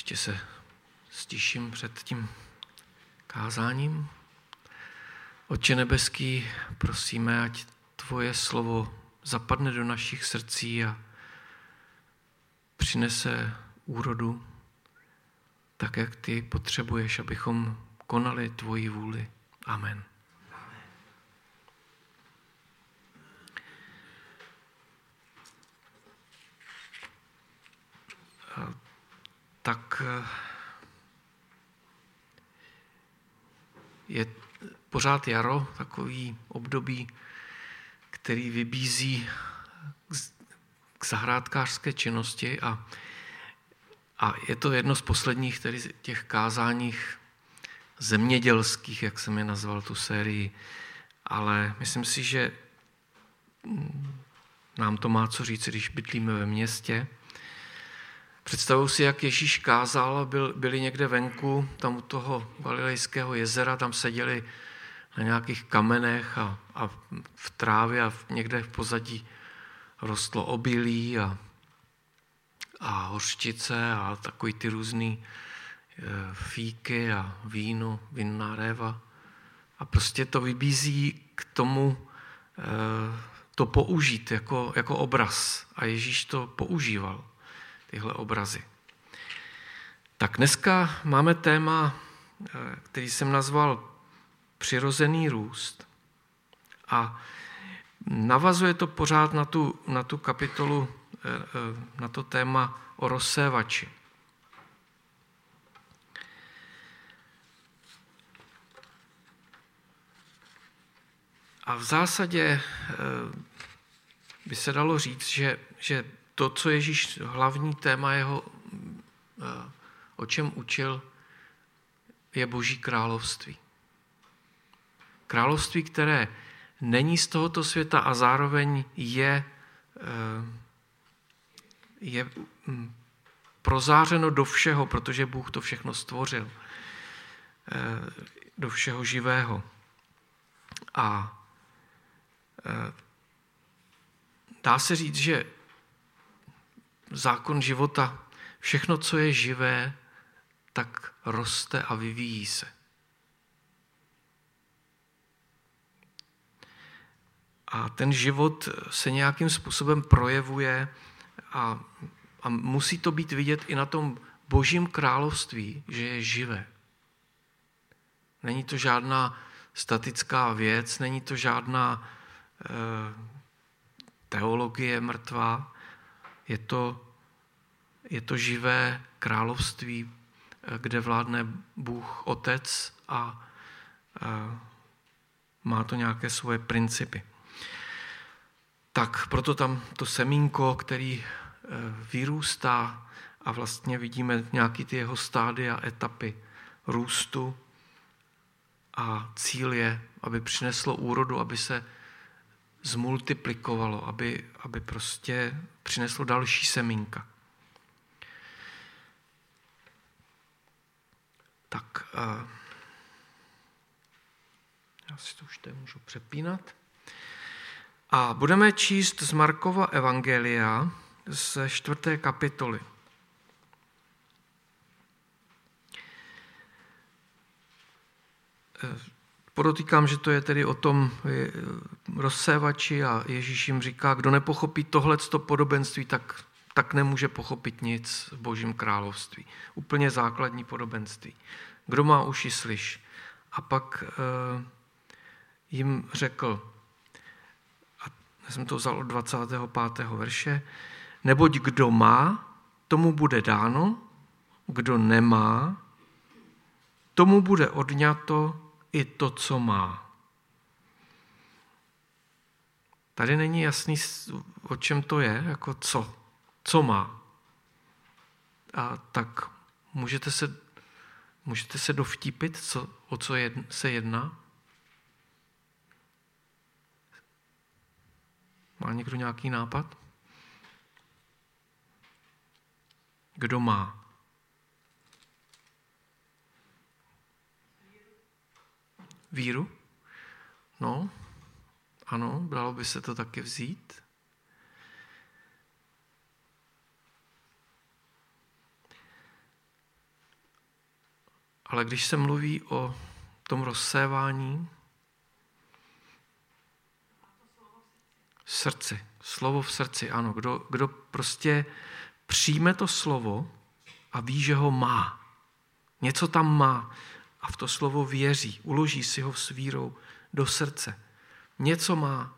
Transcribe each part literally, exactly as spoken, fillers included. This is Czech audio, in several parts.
Ještě se stiším před tím kázáním. Otče nebeský, prosíme, ať tvoje slovo zapadne do našich srdcí a přinese úrodu, tak, jak ty potřebuješ, abychom konali tvoji vůli. Amen. Tak je pořád jaro, takový období, který vybízí k zahrádkářské činnosti a, a je to jedno z posledních tedy těch kázáních zemědělských, jak jsem je nazval tu sérii, ale myslím si, že nám to má co říct, když bydlíme ve městě. Představuji si, jak Ježíš kázal, byl, byli někde venku, tam u toho Galilejského jezera, tam seděli na nějakých kamenech a, a v trávě a někde v pozadí rostlo obilí a, a hořčice a takový ty různý e, fíky a víno, vinná réva. A prostě to vybízí k tomu e, to použít jako, jako obraz. A Ježíš to používal, tyhle obrazy. Tak dneska máme téma, e, který jsem nazval přirozený růst. A navazuje to pořád na tu, na tu kapitolu, na to téma o rozsévači. A v zásadě by se dalo říct, že, že to, co Ježíš, hlavní téma jeho, o čem učil, je Boží království. Království, které není z tohoto světa a zároveň je, je prozářeno do všeho, protože Bůh to všechno stvořil. Do všeho živého. A dá se říct, že zákon života, všechno, co je živé, tak roste a vyvíjí se. A ten život se nějakým způsobem projevuje a, a musí to být vidět i na tom Božím království, že je živé. Není to žádná statická věc, není to žádná e, teologie mrtvá, je to, je to živé království, kde vládne Bůh Otec a e, má to nějaké svoje principy. Tak proto tam to semínko, který vyrůstá a vlastně vidíme nějaký ty jeho stádia, etapy růstu a cíl je, aby přineslo úrodu, aby se zmultiplikovalo, aby, aby prostě přineslo další semínka. Tak já si to už tady můžu přepínat. A budeme číst z Markova evangelia ze čtvrté kapitoly. Podotýkám, že to je tedy o tom rozsévači a Ježíš jim říká, kdo nepochopí tohleto podobenství, tak, tak nemůže pochopit nic v Božím království. Úplně základní podobenství. Kdo má uši, slyš. A pak eh, jim řekl, já jsem to vzal od dvacátého pátého verše, neboť kdo má, tomu bude dáno, kdo nemá, tomu bude odňato i to, co má. Tady není jasný, o čem to je, jako co, co má. A tak můžete se, můžete se dovtípit, co, o co jedn, se jedná? Má někdo nějaký nápad? Kdo má? Víru? No, ano, dalo by se to taky vzít. Ale když se mluví o tom rozsévání, srdci, slovo v srdci, ano, kdo, kdo prostě přijme to slovo a ví, že ho má. Něco tam má a v to slovo věří, uloží si ho s vírou do srdce. Něco má.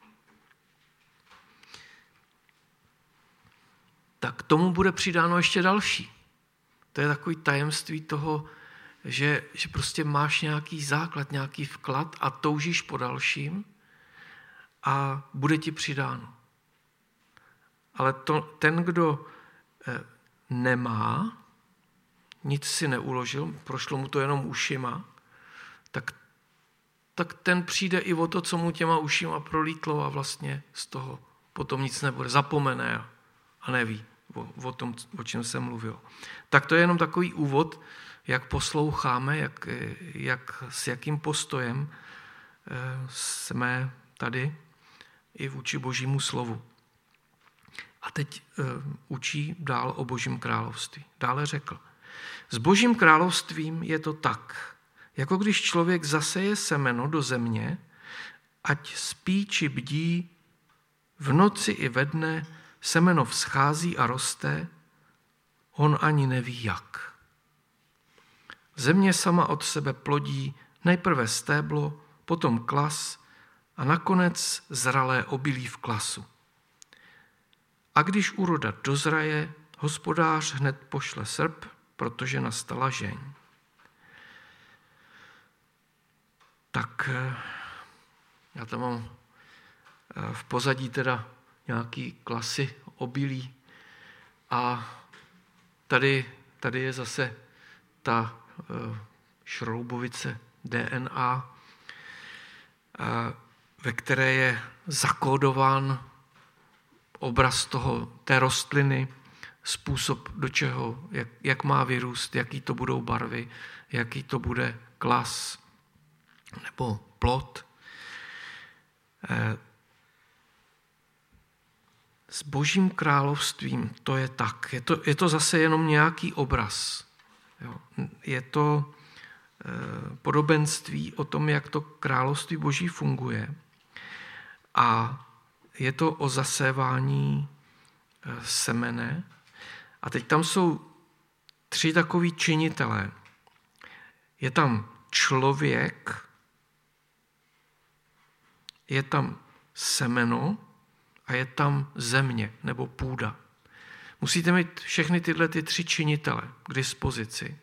Tak tomu bude přidáno ještě další. To je takový tajemství toho, že, že prostě máš nějaký základ, nějaký vklad a toužíš po dalším a bude ti přidáno. Ale to, ten, kdo nemá, nic si neuložil, prošlo mu to jenom ušima, tak, tak ten přijde i o to, co mu těma ušima prolítlo a vlastně z toho potom nic nebude. Zapomene a neví o, o tom, o čem jsem mluvil. Tak to je jenom takový úvod, jak posloucháme, jak, jak, s jakým postojem jsme tady i vůči Božímu slovu. A teď uh, učí dál o Božím království. Dále řekl, s Božím královstvím je to tak, jako když člověk zaseje semeno do země, ať spí či bdí, v noci i ve dne semeno vzchází a roste, on ani neví jak. Země sama od sebe plodí nejprve stéblo, potom klas a nakonec zralé obilí v klasu. A když úroda dozraje, hospodář hned pošle srp, protože nastala žeň. Tak já tam mám v pozadí teda nějaký klasy obilí a tady, tady je zase ta šroubovice D N A, ve které je zakódován obraz toho, té rostliny, způsob, do čeho, jak, jak má vyrůst, jaký to budou barvy, jaký to bude klas nebo plod. S Božím královstvím to je tak. Je to, je to zase jenom nějaký obraz. Jo. Je to eh, podobenství o tom, jak to království Boží funguje. A je to o zasévání eh, semene. A teď tam jsou tři takoví činitelé. Je tam člověk, je tam semeno a je tam země nebo půda. Musíte mít všechny tyhle ty tři činitele k dispozici.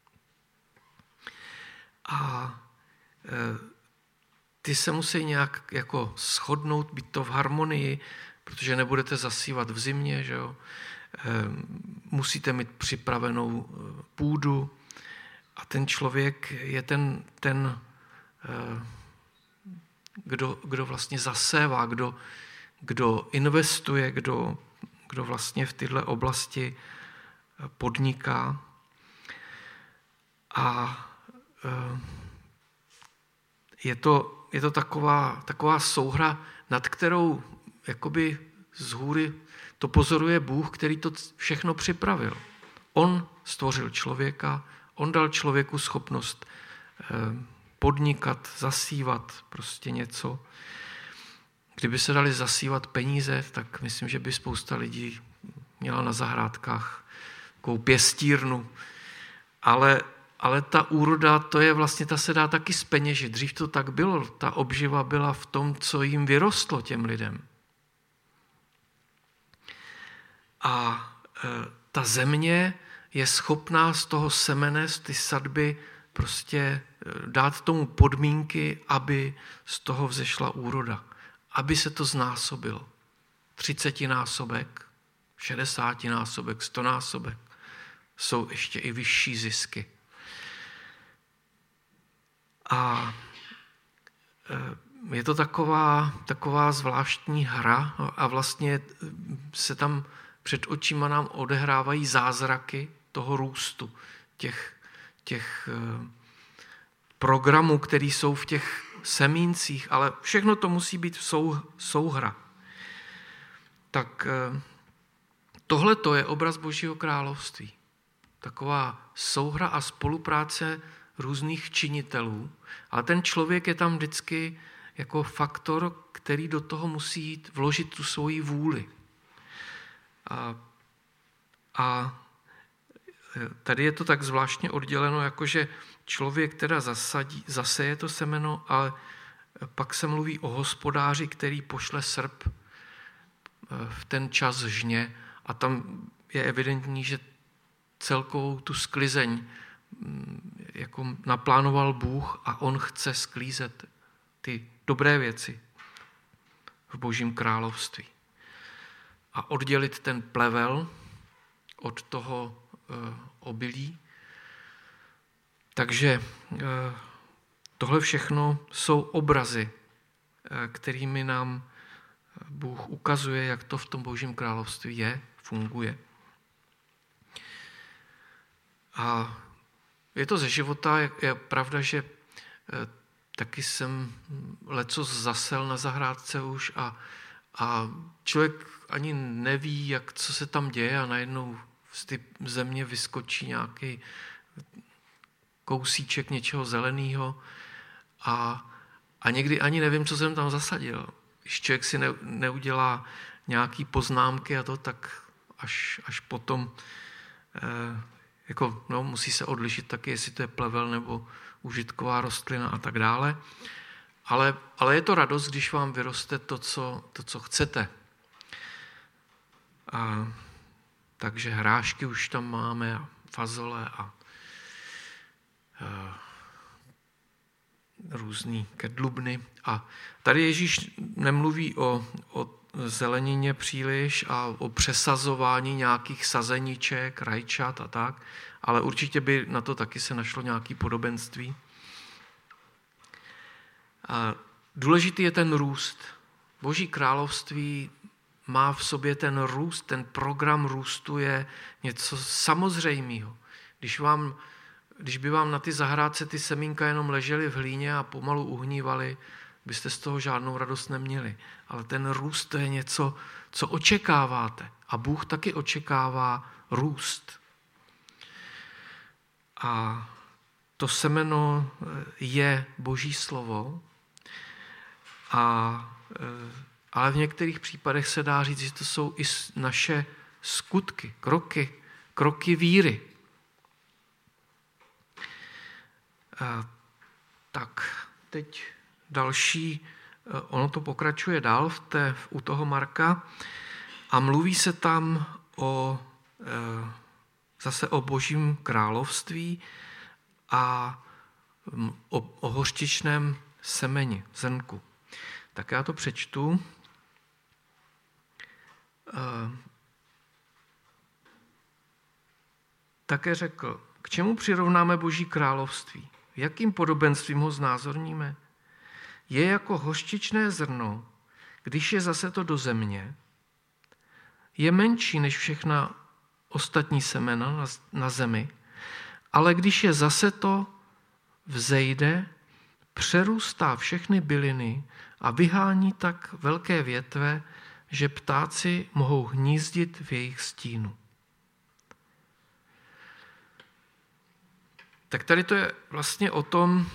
A e, ty se musí nějak jako shodnout, být to v harmonii, protože nebudete zasívat v zimě, že jo? E, musíte mít připravenou půdu a ten člověk je ten, ten e, kdo, kdo vlastně zasévá, kdo, kdo investuje, kdo, kdo vlastně v této oblasti podniká. A je to, je to taková, taková souhra, nad kterou jakoby z hůry to pozoruje Bůh, který to všechno připravil. On stvořil člověka, on dal člověku schopnost podnikat, zasívat prostě něco. Kdyby se dali zasívat peníze, tak myslím, že by spousta lidí měla na zahrádkách takovou pěstírnu. Ale, ale ta úroda, to je vlastně, ta se dá taky zpeněžit. Dřív to tak bylo, ta obživa byla v tom, co jim vyrostlo těm lidem. A e, ta země je schopná z toho semene, z ty sadby prostě dát tomu podmínky, aby z toho vzešla úroda. Aby se to znásobilo. třicetinásobek, šedesátinásobek, stonásobek. Jsou ještě i vyšší zisky. A je to taková, taková zvláštní hra a vlastně se tam před očima nám odehrávají zázraky toho růstu, těch, těch programů, které jsou v těch semíncích, ale všechno to musí být sou, souhra. Tak tohle to je obraz Božího království. taková souhra a spolupráce různých činitelů, ale ten člověk je tam vždycky jako faktor, který do toho musí jít, vložit tu svoji vůli. A, a tady je to tak zvláštně odděleno, jakože člověk teda zasadí, zaseje to semeno, ale pak se mluví o hospodáři, který pošle srp v ten čas žně a tam je evidentní, že celkovou tu sklizeň jako naplánoval Bůh a on chce sklízet ty dobré věci v Božím království. A oddělit ten plevel od toho obilí. Takže tohle všechno jsou obrazy, kterými nám Bůh ukazuje, jak to v tom Božím království je, funguje. A je to ze života, je pravda, že taky jsem lecos zasel na zahrádce už a, a člověk ani neví, jak, co se tam děje a najednou z té země vyskočí nějaký kousíček něčeho zeleného a, a někdy ani nevím, co jsem tam zasadil. Když člověk si ne, neudělá nějaký poznámky a to, tak až, až potom eh, jako, no, musí se odlišit taky, jestli to je plevel nebo užitková rostlina a tak dále. Ale, ale je to radost, když vám vyroste to, co, to, co chcete. A, takže hrášky už tam máme a fazole a, a různý kedlubny. A tady Ježíš nemluví o, o zelenině příliš a o přesazování nějakých sazeníček, rajčat a tak, ale určitě by na to taky se našlo nějaké podobenství. A důležitý je ten růst. Boží království má v sobě ten růst, ten program růstu je něco samozřejmého. Když, vám, když by vám na ty zahrádce ty semínka jenom ležely v hlíně a pomalu uhnívaly, byste z toho žádnou radost neměli. Ale ten růst to je něco, co očekáváte. A Bůh taky očekává růst. A to semeno je Boží slovo, a, ale v některých případech se dá říct, že to jsou i naše skutky, kroky, kroky víry. A, tak, teď další, ono to pokračuje dál v té, u toho Marka a mluví se tam o, zase o Božím království a o, o hořčičném semeni, zrnku. Tak já to přečtu. Také řekl, k čemu přirovnáme Boží království? Jakým podobenstvím ho znázorníme? Je jako hořčičné zrno, když je zase to do země, je menší než všechna ostatní semena na, na zemi, ale když je zase to vzejde, přerůstá všechny byliny a vyhání tak velké větve, že ptáci mohou hnízdit v jejich stínu. Tak tady to je vlastně o tom,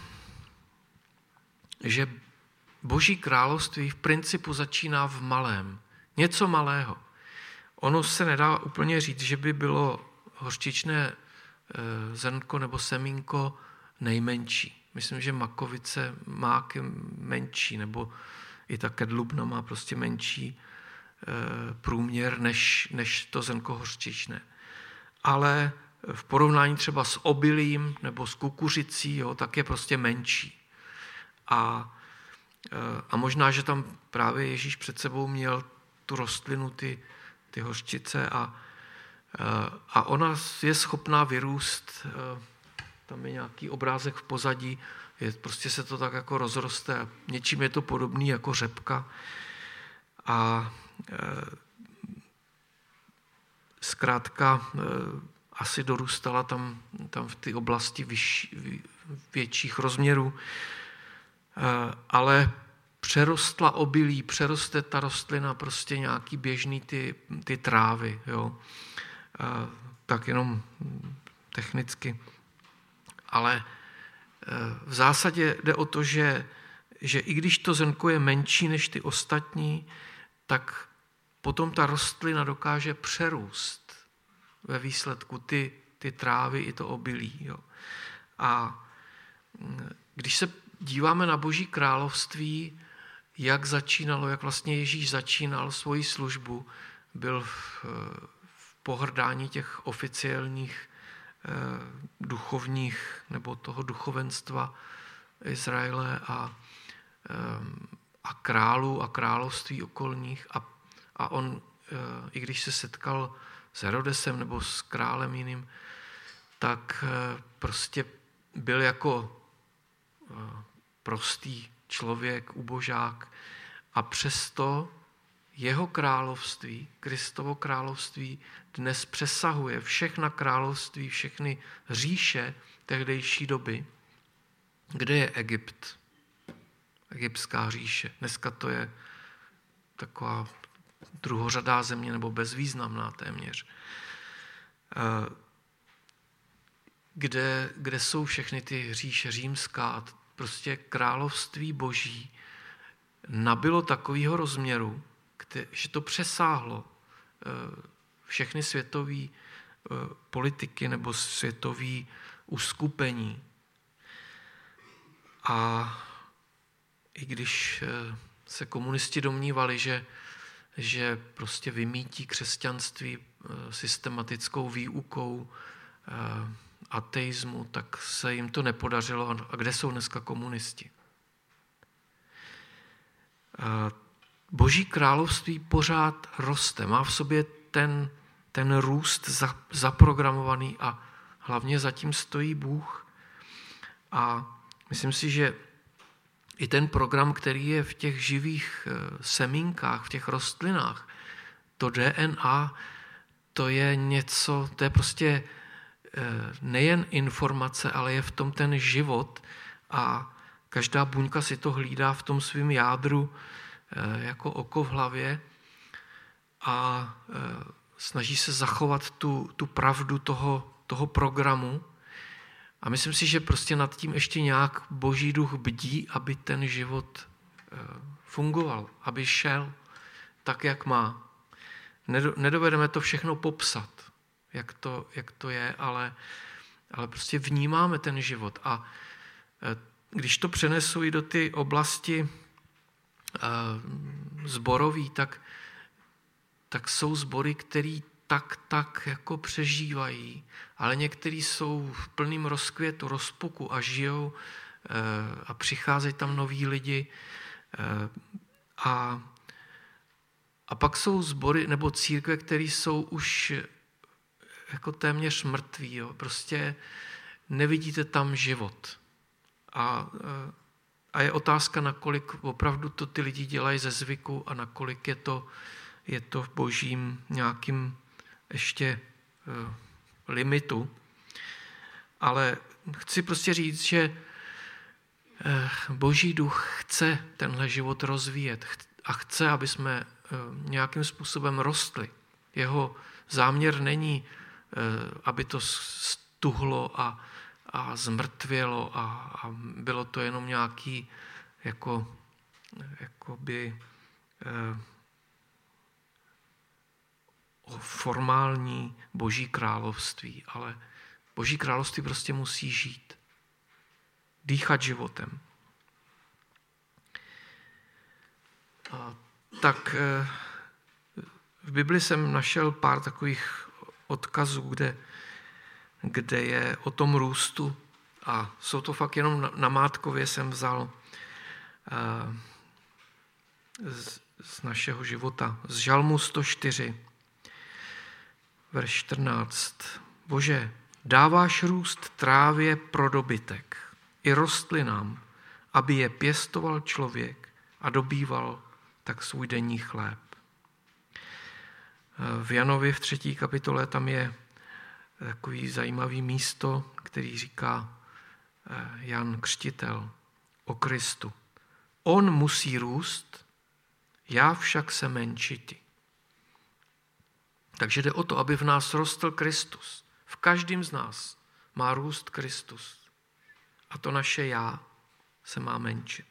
že Boží království v principu začíná v malém. Něco malého. Ono se nedá úplně říct, že by bylo hořčičné zrnko nebo semínko nejmenší. Myslím, že makovice má menší, nebo i ta kedlubna má prostě menší průměr než, než to zrnko hořčičné. Ale v porovnání třeba s obilím nebo s kukuřicí, jo, tak je prostě menší. A, a možná, že tam právě Ježíš před sebou měl tu rostlinu, ty, ty hořčice a, a ona je schopná vyrůst. Tam je nějaký obrázek v pozadí, je, prostě se to tak jako rozroste a něčím je to podobný jako řepka. A e, zkrátka e, asi dorůstala tam, tam v té oblasti vyš, větších rozměrů, e, ale přerostla obilí, přeroste ta rostlina prostě nějaký běžný ty, ty trávy. Jo. E, tak jenom technicky. Ale v zásadě jde o to, že, že i když to zrnko je menší než ty ostatní, tak potom ta rostlina dokáže přerůst ve výsledku ty, ty trávy i to obilí. Jo. A když se díváme na Boží království, jak začínalo, jak vlastně Ježíš začínal svoji službu, byl v, v pohrdání těch oficiálních eh, duchovních nebo toho duchovenstva Izraele a, eh, a králů a království okolních. A, a on, eh, i když se setkal s Herodesem nebo s králem jiným, tak eh, prostě byl jako eh, prostý člověk, ubožák, a přesto jeho království, Kristovo království, dnes přesahuje všechna království, všechny říše tehdejší doby. Kde je Egypt? Egyptská říše. Dneska to je taková druhořadá země nebo bezvýznamná téměř. Kde, kde jsou všechny ty říše římská, prostě království Boží nabylo takového rozměru, že to přesáhlo všechny světové politiky nebo světové uskupení. A i když se komunisti domnívali, že, že prostě vymítí křesťanství systematickou výukou ateismu, tak se jim to nepodařilo. A kde jsou dneska komunisti? Boží království pořád roste, má v sobě ten, ten růst zaprogramovaný a hlavně zatím stojí Bůh. A myslím si, že i ten program, který je v těch živých semínkách, v těch rostlinách, to D N A, to je něco, to je prostě nejen informace, ale je v tom ten život a každá buňka si to hlídá v tom svém jádru jako oko v hlavě a snaží se zachovat tu, tu pravdu toho, toho programu. A myslím si, že prostě nad tím ještě nějak Boží duch bdí, aby ten život fungoval, aby šel tak, jak má. Nedovedeme to všechno popsat, jak to, jak to je, ale, ale prostě vnímáme ten život. A když to přenesu i do ty oblasti sborový, tak, tak jsou sbory, který tak, tak jako přežívají, ale některý jsou v plném rozkvětu, rozpuku a žijou a přicházejí tam noví lidi. A, a pak jsou sbory nebo církve, které jsou už jako téměř mrtví. Jo. Prostě nevidíte tam život. A, a je otázka, nakolik opravdu to ty lidi dělají ze zvyku a nakolik je to, je to v božím nějakým ještě uh, limitu. Ale chci prostě říct, že uh, Boží duch chce tenhle život rozvíjet a chce, aby jsme uh, nějakým způsobem rostli. Jeho záměr není, uh, aby to stuhlo a a zmrtvělo a, a bylo to jenom nějaký jako, jakoby eh, formální Boží království, ale Boží království prostě musí žít, dýchat životem. A tak eh, v Bibli jsem našel pár takových odkazů, kde kde je o tom růstu a jsou to fakt jenom namátkově jsem vzal z, z našeho života. Z Žalmu sto čtyři, verš čtrnáct. Bože, dáváš růst trávě pro dobytek i rostlinám, aby je pěstoval člověk a dobýval tak svůj denní chléb. V Janovi v třetí kapitole tam je takový zajímavý místo, který říká Jan Křtitel o Kristu. On musí růst, já však se menšiti. Takže jde o to, aby v nás rostl Kristus. V každém z nás. má růst Kristus. A to naše já se má menšit.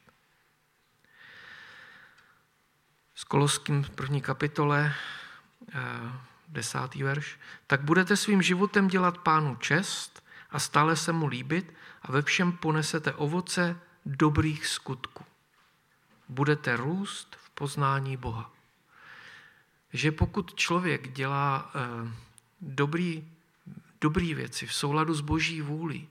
Z Koloským první kapitole, desátý verš. Tak budete svým životem dělat Pánu čest a stále se mu líbit a ve všem ponesete ovoce dobrých skutků. Budete růst v poznání Boha. Že pokud člověk dělá eh, dobrý, dobrý věci v souladu s Boží vůlí,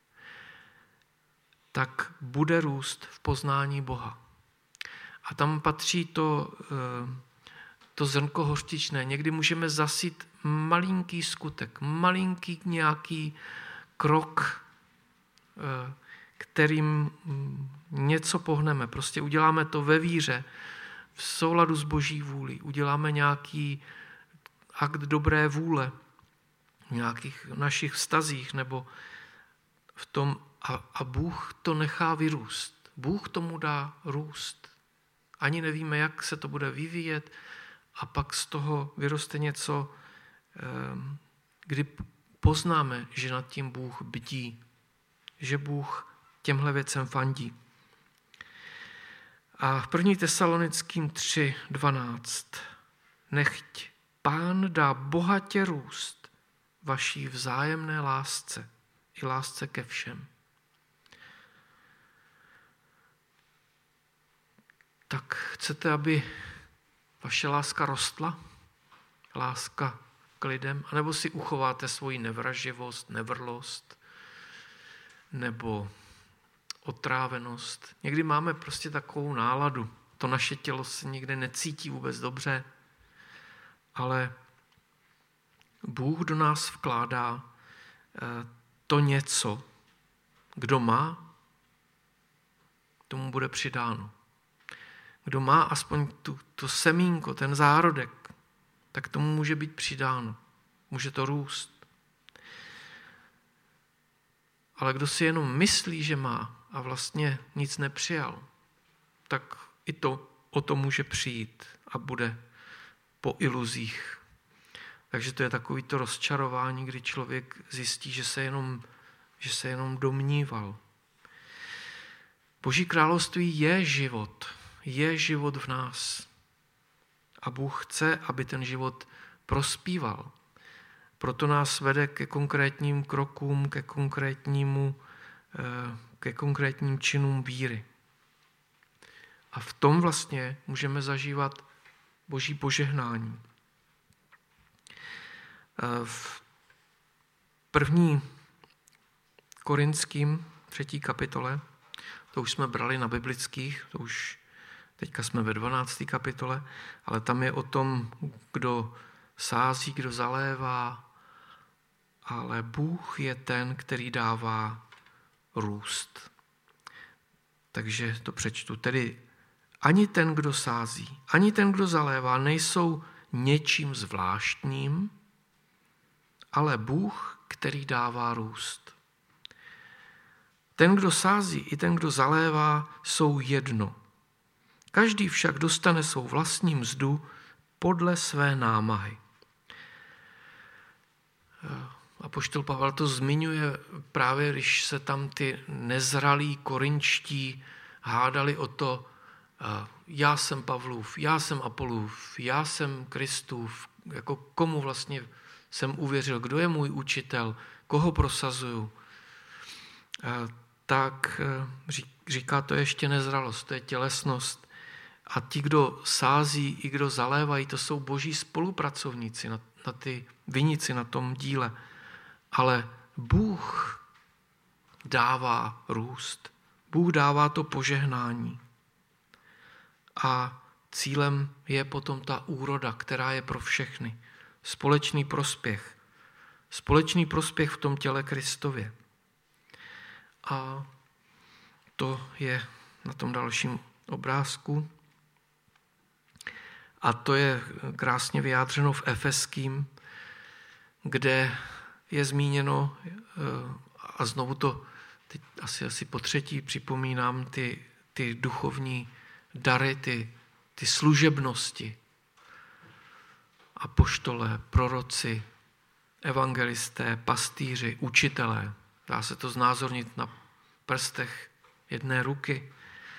tak bude růst v poznání Boha. A tam patří to, eh, to zrnko hořčičné. Někdy můžeme zasít malinký skutek, malinký nějaký krok, eh, kterým něco pohneme. Prostě uděláme to ve víře, v souladu s Boží vůlí. Uděláme nějaký akt dobré vůle v nějakých našich vztazích nebo v tom a, a Bůh to nechá vyrůst. Bůh tomu dá růst. Ani nevíme, jak se to bude vyvíjet a pak z toho vyroste něco, kdy poznáme, že nad tím Bůh bdí, že Bůh těmhle věcem fandí. A v první Tesalonickým tři dvanáct. Nechť Pán dá bohatě růst vaší vzájemné lásce i lásce ke všem. Tak chcete, aby vaše láska rostla? Láska k lidem? A nebo si uchováte svoji nevraživost, nevrlost nebo otrávenost? Někdy máme prostě takovou náladu. To naše tělo se někde necítí vůbec dobře, ale Bůh do nás vkládá to něco, kdo má, tomu bude přidáno. Kdo má aspoň tu, to semínko, ten zárodek, tak tomu může být přidáno. Může to růst. Ale kdo si jenom myslí, že má a vlastně nic nepřijal, tak i to o to může přijít a bude po iluzích. Takže to je takový to rozčarování, kdy člověk zjistí, že se jenom, že se jenom domníval. Boží království je život. Je život v nás. A Bůh chce, aby ten život prospíval. Proto nás vede ke konkrétním krokům, ke konkrétnímu, ke konkrétním činům víry. A v tom vlastně můžeme zažívat Boží požehnání. V první Korinským třetí kapitole, to už jsme brali na biblických, to už teďka jsme ve dvanácté kapitole, ale tam je o tom, kdo sází, kdo zalévá, ale Bůh je ten, který dává růst. Takže to přečtu. Tedy ani ten, kdo sází, ani ten, kdo zalévá, nejsou něčím zvláštním, ale Bůh, který dává růst. Ten, kdo sází, i ten, kdo zalévá, jsou jedno. Každý však dostane svou vlastní mzdu podle své námahy. Apoštol Pavel to zmiňuje právě, když se tam ty nezralí korinčtí hádali o to, já jsem Pavlův, já jsem Apolův, já jsem Kristův, jako komu vlastně jsem uvěřil, kdo je můj učitel, koho prosazuju. Tak říká, to je ještě nezralost, to je tělesnost. A ti, kdo sází i kdo zalévají, to jsou boží spolupracovníci na, na ty vinici, na tom díle. Ale Bůh dává růst. Bůh dává to požehnání. A cílem je potom ta úroda, která je pro všechny. Společný prospěch. Společný prospěch v tom těle Kristově. A to je na tom dalším obrázku. A to je krásně vyjádřeno v Efeským, kde je zmíněno, a znovu to teď asi, asi po třetí připomínám, ty, ty duchovní dary, ty, ty služebnosti. Apoštole, proroci, evangelisté, pastýři, učitelé. Dá se to znázornit na prstech jedné ruky.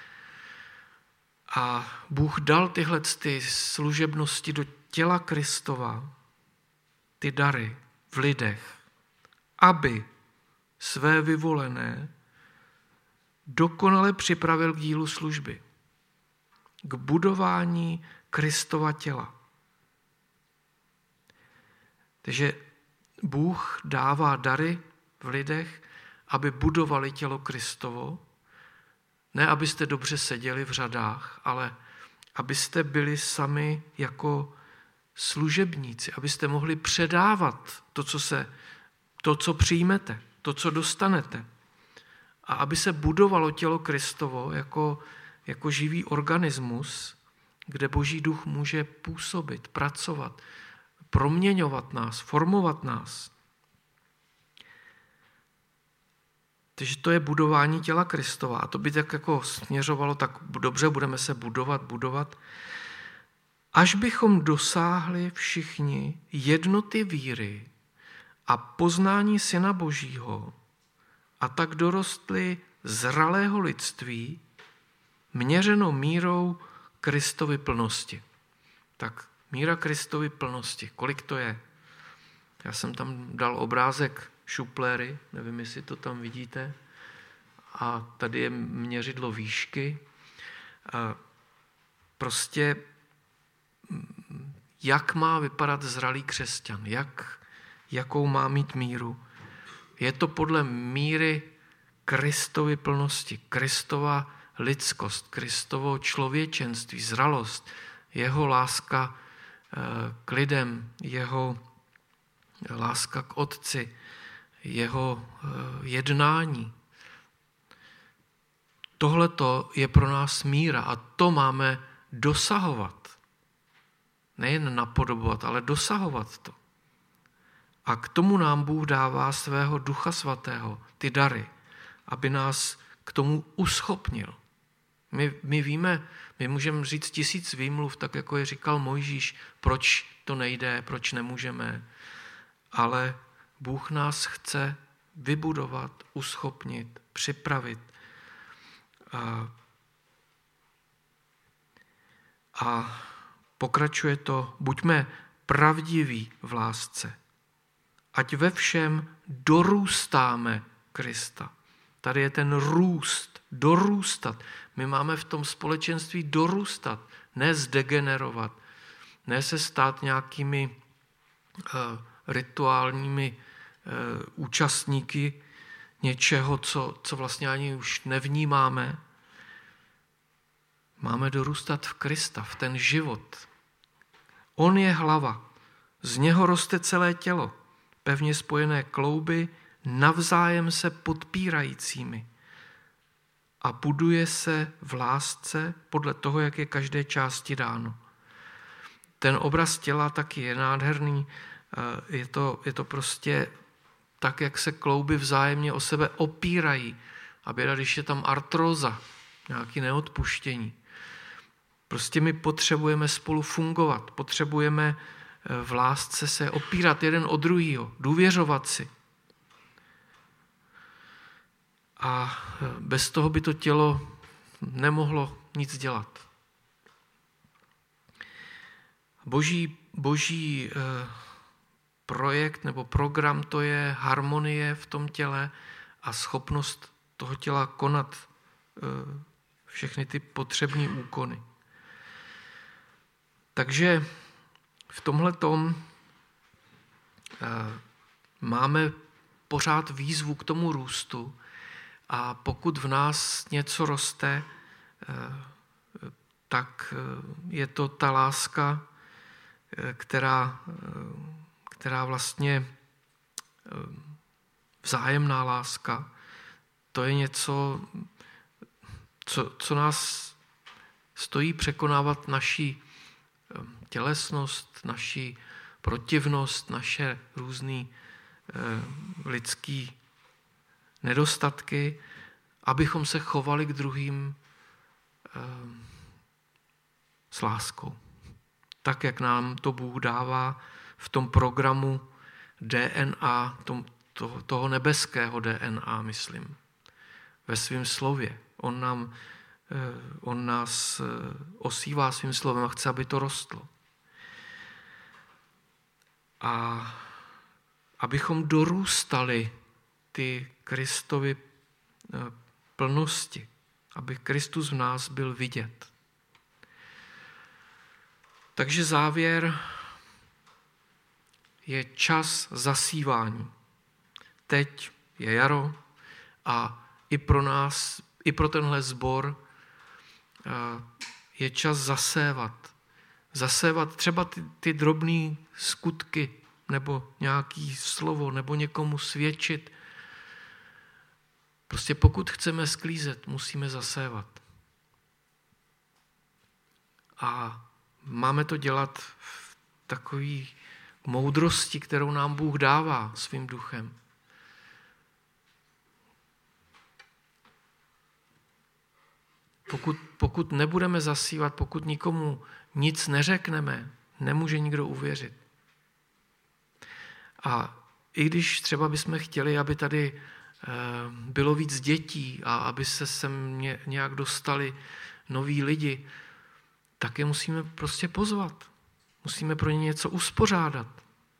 A Bůh dal tyhle ty služebnosti do těla Kristova, ty dary v lidech, aby své vyvolené dokonale připravil k dílu služby, k budování Kristova těla. Takže Bůh dává dary v lidech, aby budovali tělo Kristovo, ne abyste dobře seděli v řadách, ale abyste byli sami jako služebníci, abyste mohli předávat to, co, se, to, co přijmete, to, co dostanete. A aby se budovalo tělo Kristovo jako, jako živý organismus, kde Boží duch může působit, pracovat, proměňovat nás, formovat nás. Takže to je budování těla Kristova. A to by tak jako směřovalo, tak dobře, budeme se budovat, budovat, až bychom dosáhli všichni jednoty víry a poznání Syna Božího a tak dorostli zralého lidství, měřeno mírou Kristovy plnosti. Tak míra Kristovy plnosti, kolik to je? Já jsem tam dal obrázek šupléry, nevím, jestli to tam vidíte. A tady je měřidlo výšky. A prostě jak má vypadat zralý křesťan, jak, jakou má mít míru. Je to podle míry Kristovy plnosti, Kristova lidskost, Kristovo člověčenství, zralost, jeho láska k lidem, jeho láska k Otci, jeho jednání. Tohleto je pro nás míra a to máme dosahovat. Nejen napodobovat, ale dosahovat to. A k tomu nám Bůh dává svého Ducha Svatého, ty dary, aby nás k tomu uschopnil. My, my víme, my můžeme říct tisíc výmluv, tak jako je říkal Mojžíš, proč to nejde, proč nemůžeme, ale Bůh nás chce vybudovat, uschopnit, připravit. A, a pokračuje to, buďme pravdiví v lásce, ať ve všem dorůstáme Krista. Tady je ten růst, dorůstat. My máme v tom společenství dorůstat, ne zdegenerovat, ne se stát nějakými uh, rituálními uh, účastníky něčeho, co, co vlastně ani už nevnímáme. Máme dorůstat v Krista, v ten život. On je hlava, z něho roste celé tělo, pevně spojené klouby, navzájem se podpírajícími a buduje se v lásce podle toho, jak je každé části dáno. Ten obraz těla taky je nádherný, je to, je to prostě tak, jak se klouby vzájemně o sebe opírají, aby když je tam artróza, nějaké neodpuštění. Prostě my potřebujeme spolu fungovat, potřebujeme v lásce se opírat jeden od druhého, důvěřovat si. A bez toho by to tělo nemohlo nic dělat. Boží, boží projekt nebo program to je harmonie v tom těle a schopnost toho těla konat všechny ty potřebné úkony. Takže v tomhletom máme pořád výzvu k tomu růstu a pokud v nás něco roste, tak je to ta láska, která, která vlastně vzájemná láska, to je něco, co, co nás stojí překonávat naši tělesnost, naši protivnost, naše různé lidské nedostatky, abychom se chovali k druhým s láskou. Tak, jak nám to Bůh dává v tom programu D N A, tom, toho, toho nebeského D N A, myslím, ve svém slově. On, nám, on nás osívá svým slovem a chce, aby to rostlo. A abychom dorůstali ty Kristovy plnosti, aby Kristus v nás byl vidět. Takže závěr je čas zasívání. Teď je jaro a i pro nás, i pro tenhle sbor je čas zasévat. Zasévat třeba ty, ty drobné skutky, nebo nějaký slovo, nebo někomu svědčit. Prostě pokud chceme sklízet, musíme zasévat. A máme to dělat v takové moudrosti, kterou nám Bůh dává svým duchem. Pokud, pokud nebudeme zasívat, pokud nikomu nic neřekneme, nemůže nikdo uvěřit. A i když třeba bychom chtěli, aby tady bylo víc dětí a aby se sem nějak dostali noví lidi, tak je musíme prostě pozvat. Musíme pro ně něco uspořádat.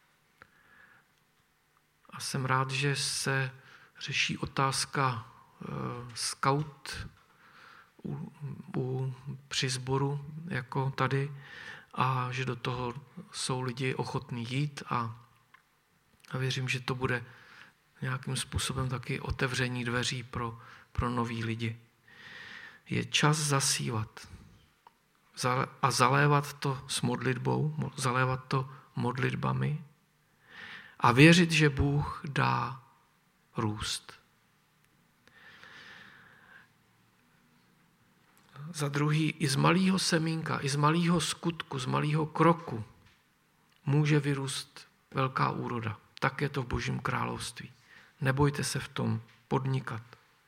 A jsem rád, že se řeší otázka scout u, u, při sboru, jako tady, a že do toho jsou lidi ochotní jít a, a věřím, že to bude nějakým způsobem taky otevření dveří pro, pro nový lidi. Je čas zasívat a zalévat to s modlitbou, zalévat to modlitbami a věřit, že Bůh dá růst. Za druhý, i z malého semínka, i z malého skutku, z malého kroku může vyrůst velká úroda. Tak je to v Božím království. Nebojte se v tom podnikat.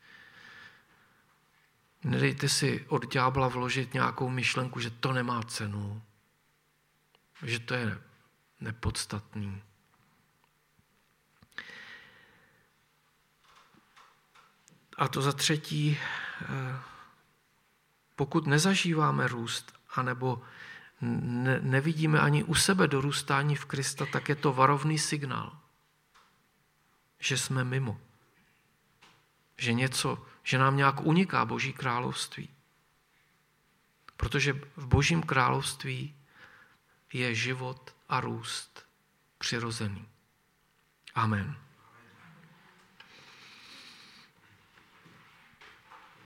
Nedejte si od ďábla vložit nějakou myšlenku, že to nemá cenu, že to je nepodstatný. A to za třetí, pokud nezažíváme růst, anebo ne, nevidíme ani u sebe dorůstání v Krista, tak je to varovný signál, že jsme mimo. Že něco, že nám nějak uniká Boží království. Protože v Božím království je život a růst přirozený. Amen.